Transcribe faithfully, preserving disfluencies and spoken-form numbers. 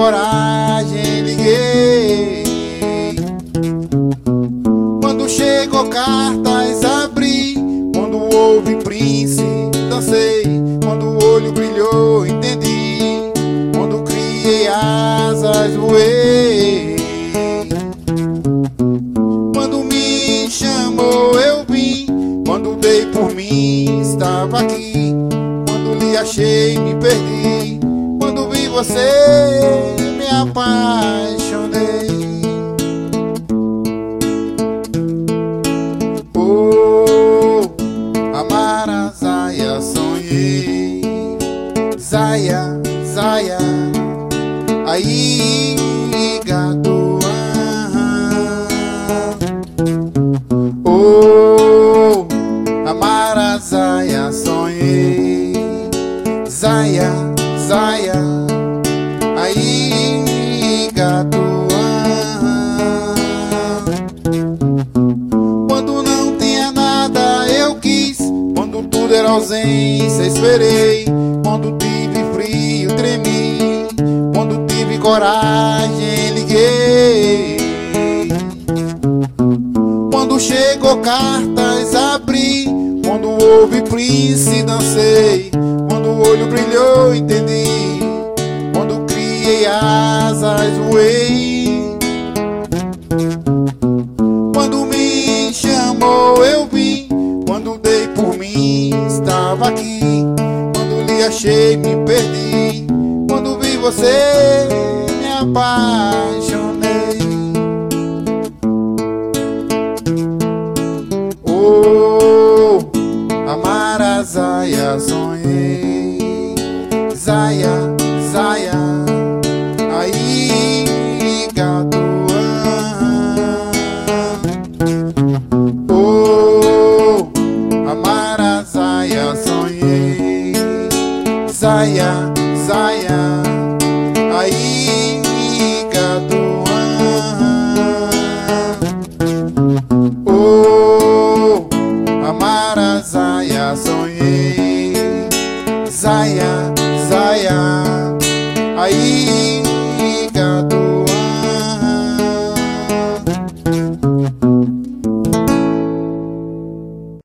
coragem, liguei. Quando chegou cartas, abri. Quando houve príncipe, dancei. Quando o olho brilhou, entendi. Quando criei asas, voei. Quando me chamou, eu vim. Quando dei por mim, estava aqui. Quando lhe achei, me perdi. Quando vi você, me apaixonei. Oh, amar a Zaya, sonhei. Zaya, Zaya, aí ligado. Oh, amar a Zaya, sonhei. Zaya, Zaya, aí gato. Quando não tinha nada eu quis. Quando tudo era ausência esperei. Quando tive frio tremi. Quando tive coragem liguei. Quando chegou cartas abri. Quando houve príncipe dancei. Quando o olho brilhou, entendi. Quando criei asas, voei. Quando me chamou, eu vim. Quando dei por mim, estava aqui. Quando lhe achei, me perdi. Quando vi você, me apaixonei. Oh, amar a Zaya, sonhei. Zaya, Zaya, aí gato. Oh, amar a Zaya, sonhei. Zaya,